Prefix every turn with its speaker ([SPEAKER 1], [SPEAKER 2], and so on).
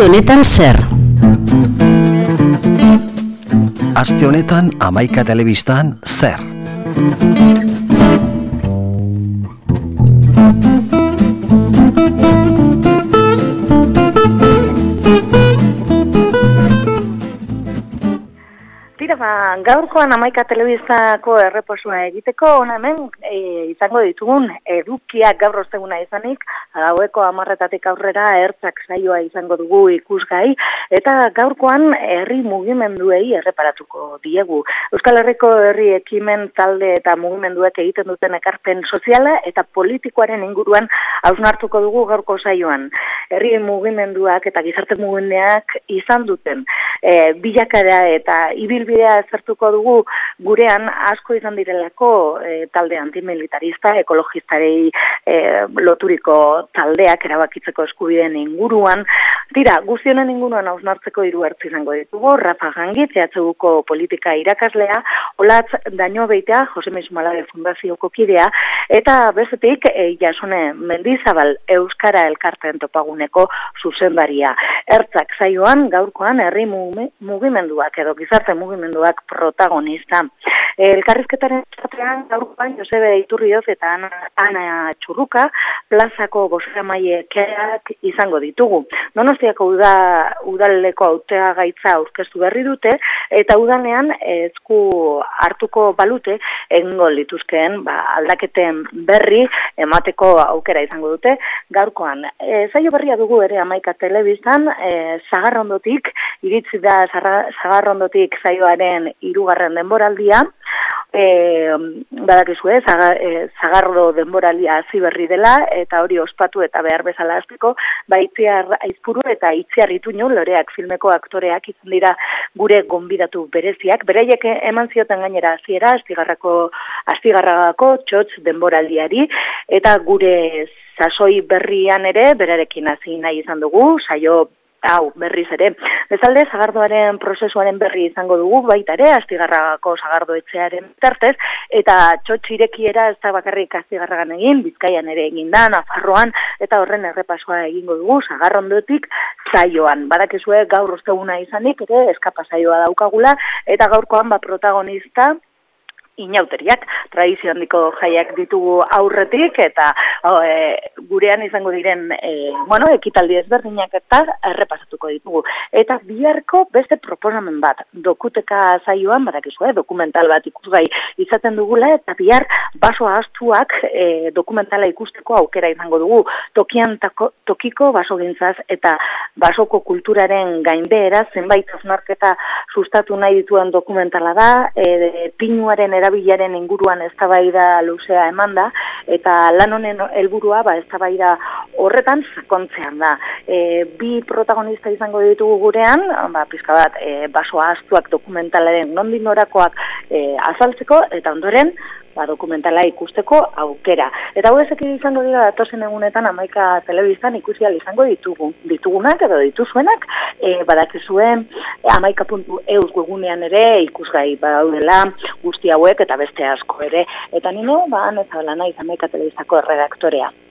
[SPEAKER 1] Aste honetan zer?
[SPEAKER 2] Aste honetan Hamaika Telebistan zer?
[SPEAKER 3] Gaurkoan Hamaika Telebistako erreposua egiteko, hona hemen izango ditugun edukiak gaur osteguna izanik, gaueko 10:00 aurrera ertzak saioa izango dugu ikusgai, eta gaurkoan herri mugimenduei erreparatuko diegu. Euskal Herriko herri ekimen talde eta mugimenduek egiten duten ekarpen soziala eta politikoaren inguruan hausnartuko dugu gaurko saioan. Herri mugimenduak eta gizarte mugimenduak izan duten bilakara eta ibilbidea ezertuko dugu gurean asko izan direlako talde antimilitarista, ekologistari loturiko taldeak erabakitzeko eskubideen inguruan. Tira, guztionen inguruan hausnartzeko 3 ertz izango ditugu, Rafa Gangi, CHUko politika irakaslea, Olatz Dañobeitea, Jose Mismalade Fundazioko kidea, eta bestetik Jasone Mendizabal Euskara Elkarteen topaguneko zuzendaria. Ertzak saioan gaurkoan herri mugimenduak edo gizarte mugimenduak protagonista. Elkarrizketaren zatean gaurkoan Josebe Iturrioz eta Ana Txurruka plazako bozeramaileak izango ditugu. Donostiako udaleko hautagaitza aurkeztu berri dute eta udanean esku hartuko balute egingo lituzkeen aldaketen berri emateko aukera izango dute gaurkoan. Saio berria dugu ere Hamaika Telebistan, Sagarrondotik iritsi da Sagarrondotik saioaren 3. denboraldia. Badakizue, Sagardo denboraldia hasi berri dela eta hori ospatu eta behar bezala hasteko Itziar Aizpuru eta Itziar Ituñu loreak filmeko aktoreak izan dira gure gonbidatu bereziak. Beraiek eman zioten gainera hasiera Astigarragako txotx denboraldiari eta gure sasoi berrian ere berarekin hasi nahi izan dugu, saio hau berriz ere. Bezalde, Sagardoaren prozesuaren berri izango dugu, baita ere, Astigarragako Sagardo etxearen tartez, eta txotxirekiera ez da bakarrik Astigarragan egin, Bizkaian ere egin da, Nafarroan, eta horren errepasoa egingo dugu, Sagarrondotik saioan. Badakizue gaur osteguna izanik, ere, eskapa saioa daukagula, eta gaurkoan protagonista, inauteriak, tradizio handiko jaiak ditugu aurretik eta gurean izango diren ekitaldi ezberdinak eta errepasatuko ditugu. Eta biharko beste proposamen bat, dokuteka saioan, badakizue, dokumental bat ikusgai izaten dugula eta bihar baso ahaztuak dokumentala ikusteko aukera izango dugu. Tokian tokiko basogintzaz eta basoko kulturaren gainbehera zenbait hausnarketa sustatu nahi dituen dokumentala da, pinuaren erabilaren inguruan eztabaida luzea emanda eta lan honen helburua eztabaida horretan sakontzean da. Bi protagonista izango ditugu gurean, pizka bat baso ahaztuak dokumentalaren nondik norakoak azaltzeko eta ondoren dokumentala ikusteko aukera. Eta hauek izango dira datozen egunetan Hamaika Telebistan ikusi ahal izango ditugunak edo dituzuenak, badakizuen hamaika.eus webunean ere ikusgai badaudela guzti hauek eta beste asko ere. Eta nino, Ana Zabalana Hamaika Telebistako erredaktorea.